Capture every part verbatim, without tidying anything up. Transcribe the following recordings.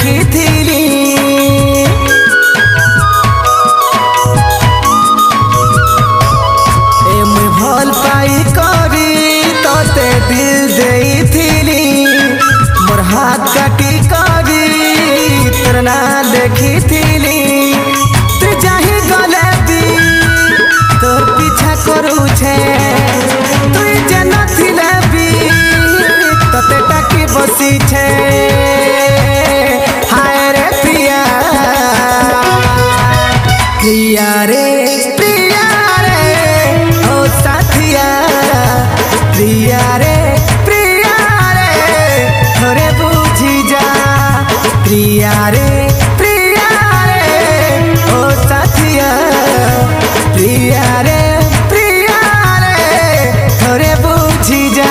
ଦେଖିଥିଲି ए मुई भल पाई करी तोते दिल देइथिली मोर हाथ काटी करी तोर ना देखिथिली तू जाहि गले भी तोर पीछा करू छे तू जे नथिले भी तोते टाकी बसी छे हाय रे प्रिया प्रिया रे प्रिया रे ओ साथिया प्रिया रे प्रिया रे थोड़े बुझी जा प्रिया रे प्रिया रे ओ साथिया प्रिया रे प्रिया रे थोड़े बुझी जा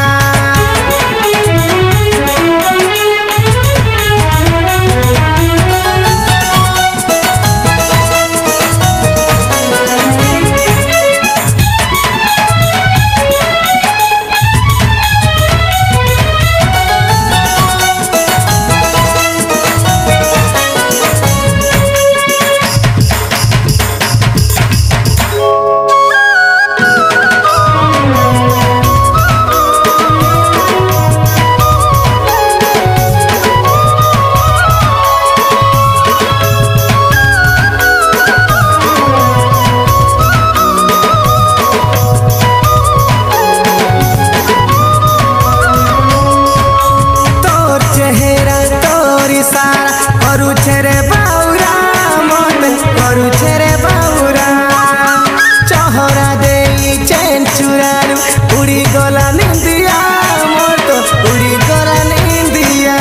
करू छेरे बाउरा मन करू छेरे बाउरा चहरा दे चैन चुरालू उड़ी गला निंदिया मोर तो उड़ी गला निंदिया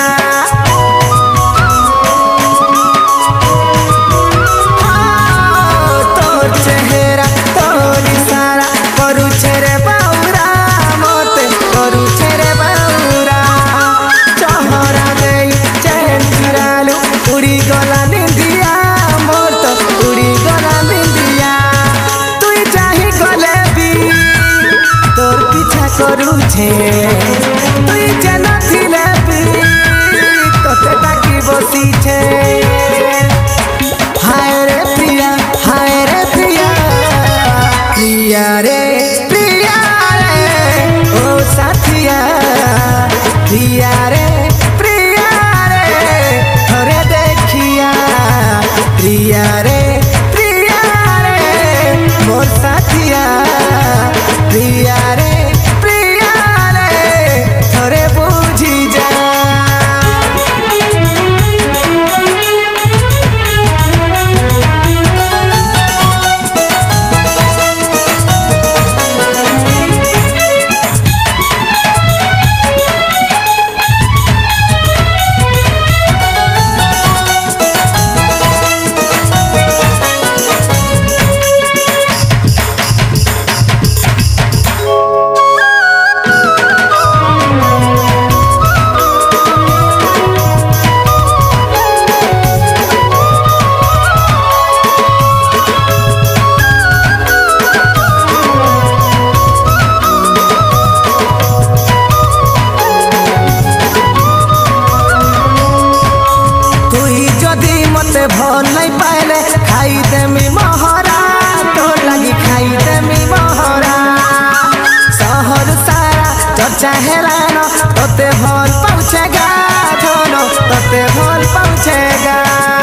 तोर चेहरा तोर इशारा करू छेरे बाउरा मते करू छेरे बाउरा चहरा दे उड़ी गला निंदिया मोर तो उड़ी गला निंदिया तू चाही गले भी तोर पीछा करू छे तू जे नथिले भी तोते ताकी बसी छे हाय रे प्रिया हाय रे प्रिया प्रिया रे प्रिया रे ओ साथिया प्रिया रे प्रिया रे प्रिया रे मोर साथिया प्रिया रे प्रिया रे थोड़े बुझी जा मते भल नहीं पाइले खाई देमी मोहरा तो लगी खाई देमी मोहरा शहर सारा चर्चा हेलान तोते भल पहुँचेगा धनो तोते भल पहुँचेगा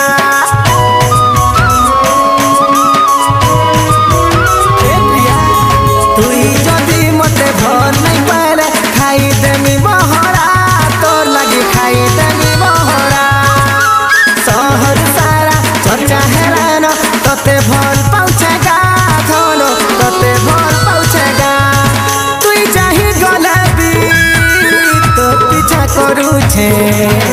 तुई जदि मते भल नहीं पाइले खाई देमी मोहरा तो लगी खाई देमी मोहरा शहर सारा चर्चा हेलान तोते भल पहुँचेगा धनो तोते भल पहुँचेगा तुई चाही गले भी तो पीछा करू छे।